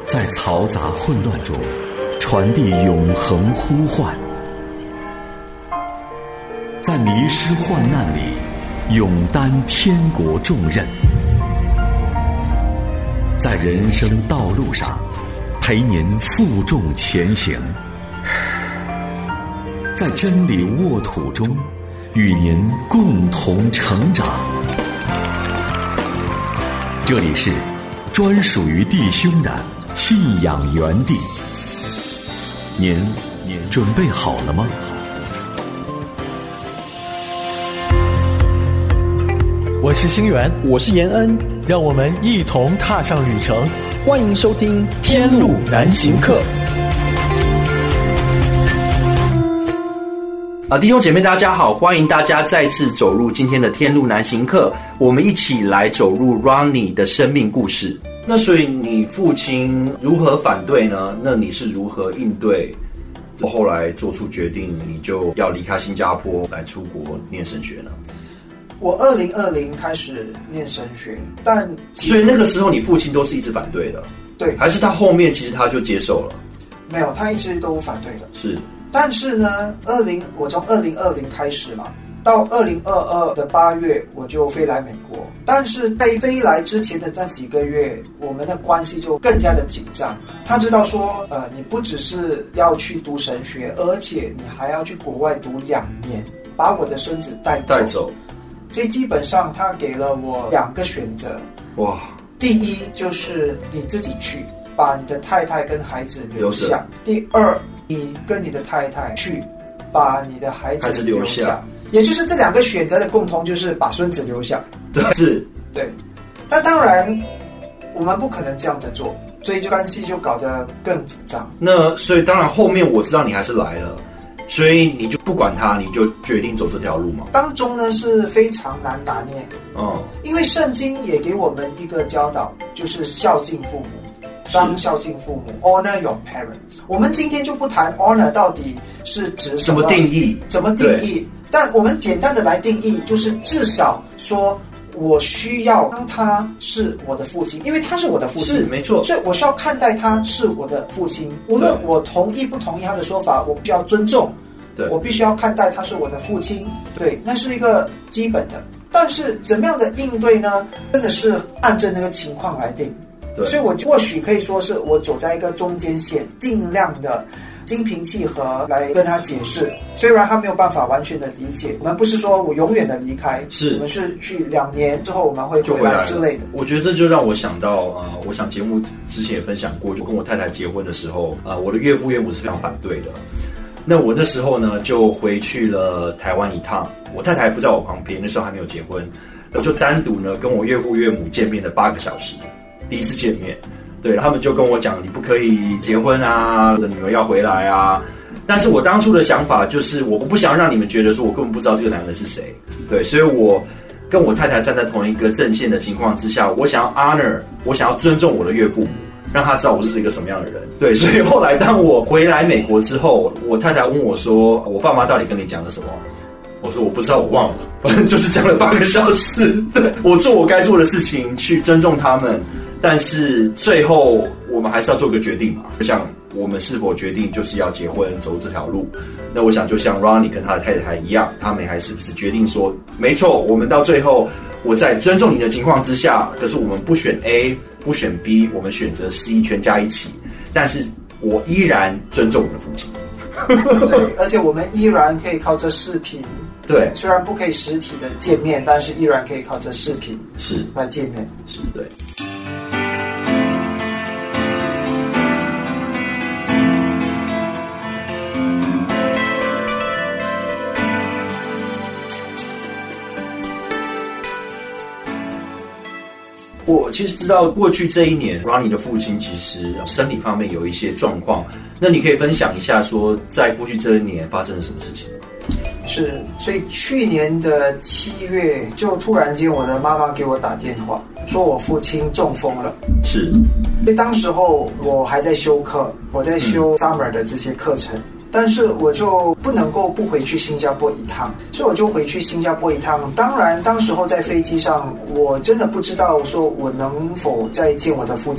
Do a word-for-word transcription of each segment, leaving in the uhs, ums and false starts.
在嘈杂混乱中传递永恒呼唤，在迷失患难里勇担天国重任，在人生道路上陪您负重前行，在真理沃土中与您共同成长。这里是专属于弟兄的信仰园地，您准备好了吗？ 我是星源， 我是延恩， 让我们一同踏上旅程。 欢迎收听《天路难行客》。 啊，弟兄姐妹大家好，欢迎大家再次走入今天的天路难行客，我们一起来走入 Ronnie 的生命故事。那所以你父亲如何反对呢？那你是如何应对？后来做出决定，你就要离开新加坡来出国念神学呢？ 我二零二零开始念神学，但所以那个时候你父亲都是一直反对的， 对， 还是他后面其实他就接受了？ 没有，他一直都反对的， 是。 但是呢，二零我从二零二零开始嘛，到二零二二的八月我就飞来美国。但是在飞来之前的那几个月，我们的关系就更加的紧张。他知道说，呃，你不只是要去读神学，而且你还要去国外读两年，把我的孙子带走。 带走。 所以基本上他给了我两个选择。 哇！ 第一就是你自己去，把你的太太跟孩子留下；第二，你跟你的太太去，把你的孩子留下。留下也就是这两个选择的共同，就是把孙子留下。 对，是， 对。但当然，我们不可能这样子做，所以就关系就搞得更紧张。 那所以当然后面我知道你还是来了。所以你就不管他，你就决定走这条路嘛？ 当中呢是非常难拿捏， 哦， 因为圣经也给我们一个教导，就是孝敬父母，当孝敬父母 ，honor your parents。我们今天就不谈 honor 到底是指什么， 怎么定义， 怎么定义？但我们简单的来定义，就是至少说，我需要当他是我的父亲，因为他是我的父亲， 是没错， 所以我需要看待他是我的父亲，无论我同意不同意他的说法，我必须要尊重， 对， 我必须要看待他是我的父亲，对，那是一个基本的。但是怎么样的应对呢？真的是按照那个情况来定，对，所以我或许可以说是我走在一个中间线，尽量的心平气和来跟他解释，虽然他没有办法完全的理解，我们不是说我永远的离开， 是我们是去两年之后我们会回来之类的。 我觉得这就让我想到，呃，我想节目之前也分享过，就跟我太太结婚的时候，呃，我的岳父岳母是非常反对的。那我那时候呢，就回去了台湾一趟，我太太还不在我旁边，那时候还没有结婚，我就单独呢跟我岳父岳母见面了八个小时，第一次见面。对，他们就跟我讲，你不可以结婚啊，我的女儿要回来啊。但是我当初的想法就是，我不想让你们觉得说我根本不知道这个男人是谁。对，所以我跟我太太站在同一个阵线的情况之下，我想要 honor， 我想要尊重我的岳父母，让他知道我是一个什么样的人。对，所以后来当我回来美国之后，我太太问我说，我爸妈到底跟你讲了什么？我说我不知道，我忘了，反正就是讲了八个小时。对，我做我该做的事情，去尊重他们。但是最后我们还是要做个决定嘛，像我们是否决定就是要结婚走这条路。那我想就像 Ronnie 跟他的太太一样，他们还是不是决定说，没错，我们到最后我在尊重你的情况之下，可是我们不选 A 不选 B， 我们选择 C 全家一起，但是我依然尊重我的父亲。 对，而且我们依然可以靠着视频， 对， 虽然不可以实体的见面，但是依然可以靠着视频是来见面， 是对。我其实知道过去这一年 Ronnie 的父亲其实身体方面有一些状况，那你可以分享一下说在过去这一年发生了什么事情吗？ 是，所以去年的七月就突然间我的妈妈给我打电话说我父亲中风了。 是， 因为当时候我还在修课，我在修 summer 的这些课程，但是我就不能够不回去新加坡一趟，所以我就回去新加坡一趟。当然当时候在飞机上我真的不知道说我能否再见我的父亲，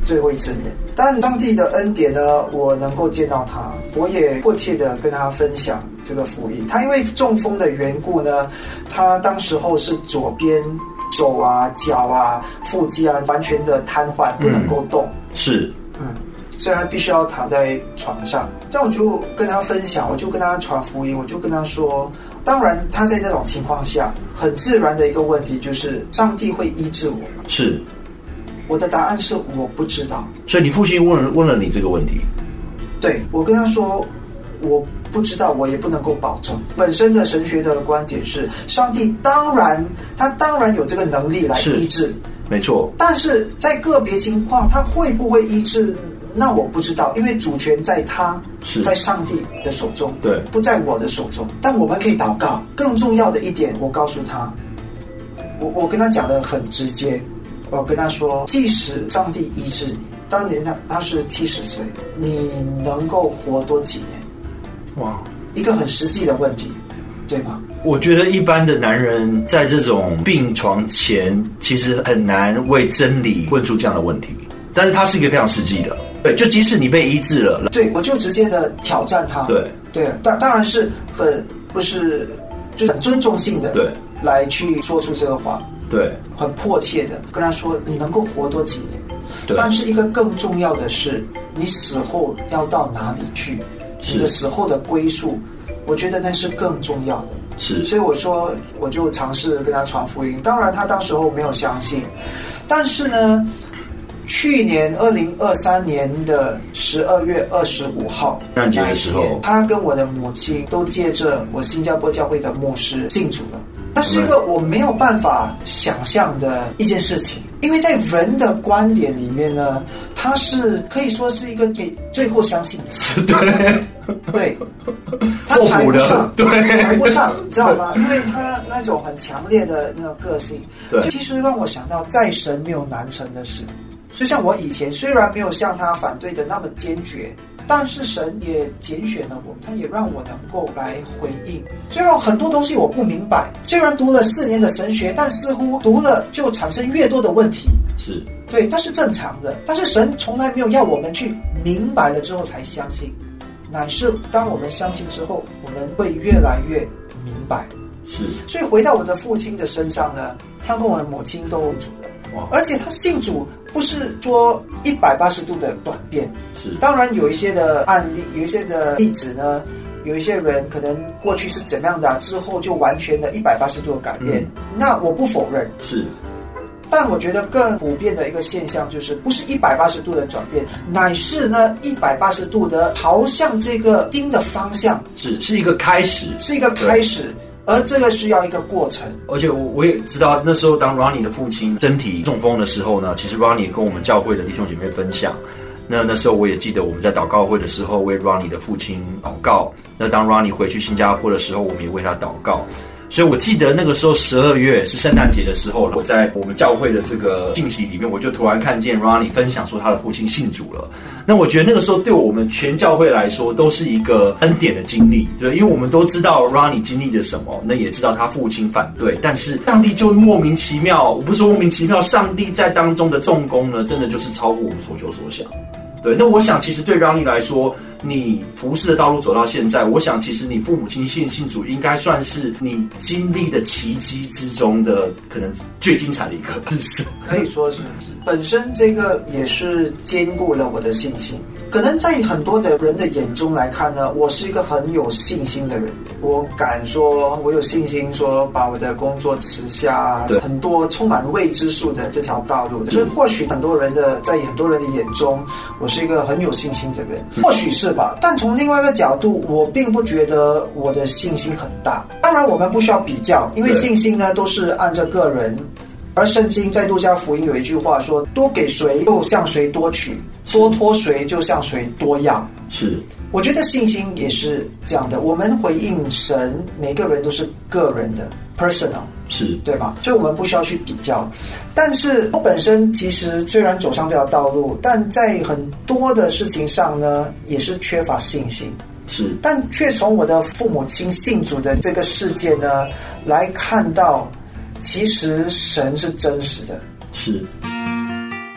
最后一次面。但上帝的恩典呢，我能够见到他，我也迫切的跟他分享这个福音。他因为中风的缘故呢，他当时候是左边手啊、脚啊、腹肌啊完全的瘫痪，不能够动。 嗯、是， 嗯，所以他必须要躺在床上。这样我就跟他分享，我就跟他传福音，我就跟他说，当然他在那种情况下，很自然的一个问题就是上帝会医治我吗？ 是。 我的答案是我不知道。 所以你父亲问了问了你这个问题？ 对，我跟他说我不知道，我也不能够保证。本身的神学的观点是，上帝当然他当然有这个能力来医治， 没错。 但是在个别情况他会不会医治，那我不知道，因为主权在他，在上帝的手中， 对， 不在我的手中。但我们可以祷告。更重要的一点，我告诉他，我我跟他讲得很直接，我跟他说，即使上帝医治你，当年他他是七十岁，你能够活多几年？哇，一个很实际的问题，对吗？ 我觉得一般的男人在这种病床前，其实很难为真理问出这样的问题，但是他是一个非常实际的。对，就即使你被医治了， 对，我就直接的挑战他。 对对，当当然是很不是，就是很尊重性的， 对， 来去说出这个话。 对， 很迫切的跟他说，你能够活多几年？ 对。 但是一个更重要的是，你死后要到哪里去？你的死后的归宿，我觉得那是更重要的。 是。 所以我说，我就尝试跟他传福音。当然，他当时候没有相信，但是呢，去年二零二三年的十二月二十五号那节的时候， 他跟我的母亲都借着我新加坡教会的牧师信主了。那是一个我没有办法想象的一件事情，因为在人的观点里面呢，他是可以说是一个最最后相信的事， 对对，他排不上， 对， 排不上，你知道吗？因为他那种很强烈的那种个性，就其实让我想到，在神没有难成的事。就像我以前虽然没有像他反对的那么坚决，但是神也拣选了我，他也让我能够来回应。虽然很多东西我不明白，虽然读了四年的神学，但似乎读了就产生越多的问题。 是， 对，那是正常的。但是神从来没有要我们去明白了之后才相信，乃是当我们相信之后，我们会越来越明白。 是， 所以回到我的父亲的身上呢，他跟我的母亲都有主的。而且他信主不是说一百八十度的转变， 是当然有一些的案例，有一些的例子呢，有一些人可能过去是怎么样的，之后就完全的一百八十度的改变，嗯、那我不否认， 是。 但我觉得更普遍的一个现象就是，不是一百八十度的转变，乃是呢一百八十度的朝向这个新的方向， 是是一个开始， 是一个开始。而这个需要一个过程， 而且我我也知道，那时候当 Ronnie 的父亲身体中风的时候呢，其实 Ronnie 跟我们教会的弟兄姐妹分享。那那时候我也记得我们在祷告会的时候为 Ronnie 的父亲祷告。那当 Ronnie 回去新加坡的时候，我们也为他祷告。所以我记得那个时候十二月是圣诞节的时候，我在我们教会的这个信息里面，我就突然看见 Ronnie 分享说他的父亲信主了。那我觉得那个时候对我们全教会来说都是一个恩典的经历，对，因为我们都知道 Ronnie 经历了什么，那也知道他父亲反对，但是上帝就莫名其妙，我不是说莫名其妙，上帝在当中的重工呢，真的就是超过我们所求所想。对，那我想其实对 Ronnie 来说，你服侍的道路走到现在，我想其实你父母亲信信主，应该算是你经历的奇迹之中的可能最精彩的一个，是不是？ 可以说是，本身这个也是兼顾了我的信心。可能在很多的人的眼中来看呢，我是一个很有信心的人，我敢说我有信心说把我的工作辞下，很多充满未知数的这条道路的，所以或许很多人的在很多人的眼中，我是一个很有信心的人，或许是吧。但从另外一个角度，我并不觉得我的信心很大。当然我们不需要比较，因为信心呢都是按照个人。而圣经在路加福音有一句话说，多给谁就向谁多取，多托谁就向谁多要。 是， 我觉得信心也是这样的，我们回应神，每个人都是个人的 personal， 是， 对吧？所以我们不需要去比较。但是我本身其实虽然走上这条道路，但在很多的事情上呢，也是缺乏信心。 是， 但却从我的父母亲信主的这个事件呢，来看到其实神是真实的。 是。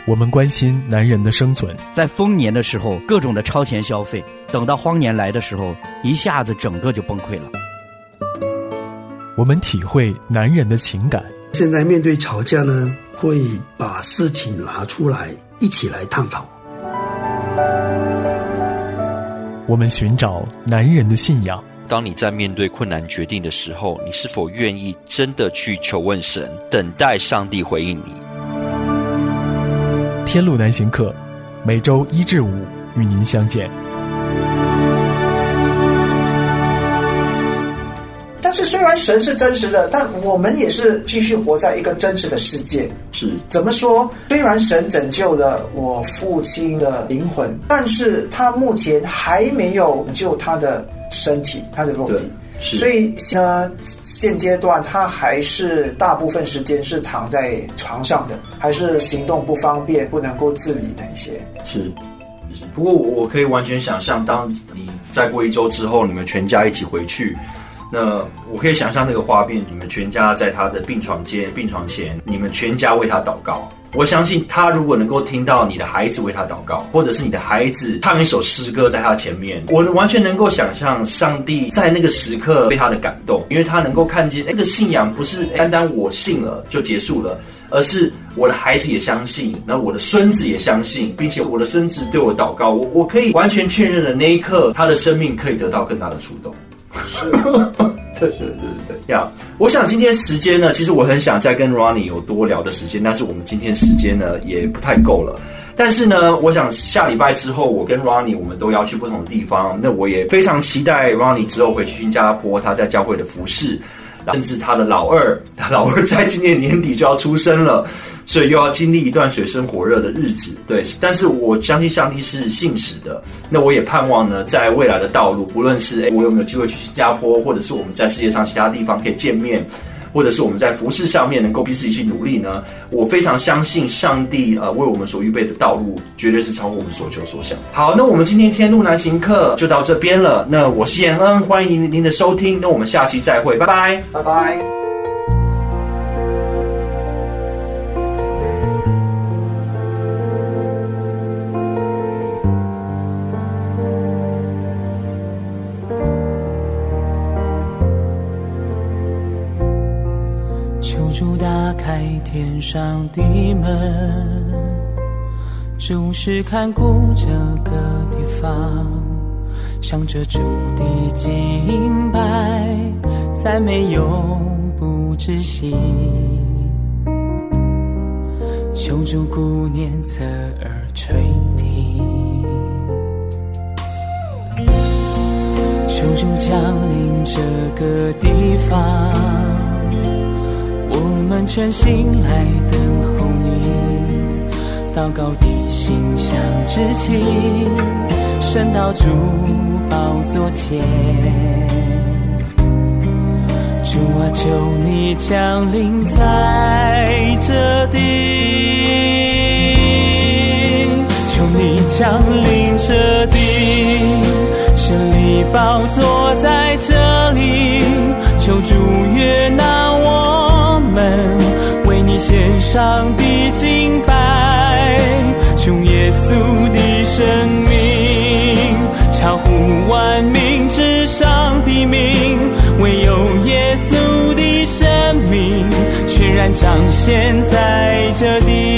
我们关心男人的生存。 在丰年的时候，各种的超前消费，等到荒年来的时候，一下子整个就崩溃了。 我们体会男人的情感。 现在面对吵架呢，会把事情拿出来一起来探讨。 我们寻找男人的信仰。 当你在面对困难决定的时候，你是否愿意真的去求问神，等待上帝回应你？ 天路难行课，每周一至五与您相见。 但是虽然神是真实的，但我们也是继续活在一个真实的世界。 是怎么说？虽然神拯救了我父亲的灵魂，但是他目前还没有救他的身体，他的肉体。所以呢，现阶段他还是大部分时间是躺在床上的，还是行动不方便，不能够自理那一些。 是。不过我可以完全想象，当你再过一周之后，你们全家一起回去。那我可以想象那个画面，你们全家在他的病床间、病床前，你们全家为他祷告。我相信他如果能够听到你的孩子为他祷告，或者是你的孩子唱一首诗歌在他前面，我完全能够想象上帝在那个时刻被他的感动，因为他能够看见那个信仰不是单单我信了就结束了，而是我的孩子也相信，那我的孙子也相信，并且我的孙子对我祷告，我我可以完全确认的那一刻，他的生命可以得到更大的触动。 是， 对对对对呀！ yeah, 我想今天时间呢，其实我很想再跟 Ronnie 有多聊的时间，但是我们今天时间呢也不太够了。但是呢，我想下礼拜之后，我跟 Ronnie 我们都要去不同的地方，那我也非常期待 Ronnie 之后回去新加坡，他在教会的服事，甚至他的老二，他老二在今年年底就要出生了。所以又要经历一段水深火热的日子，对。但是我相信上帝是信实的，那我也盼望呢，在未来的道路，不论是我有没有机会去新加坡，或者是我们在世界上其他地方可以见面，或者是我们在服事上面能够彼此一起努力呢，我非常相信上帝呃为我们所预备的道路，绝对是超乎我们所求所想。好，那我们今天天路难行课就到这边了。那我是延恩，欢迎您的收听，那我们下期再会，拜拜， 拜拜。 主打开天上的门，注视看顾这个地方，向着主的敬拜，赞美永不止息。求主顾念侧耳垂听，求主降临这个地方，我们全心来等候你，祷告的心相知情，伸到主宝座前。主啊，求你降临在这地，求你降临这地，神力宝座在这里，求主悦纳我们，为你献上的敬拜，主耶稣的生命超乎万民之上的名，唯有耶稣的生命全然彰显在这地。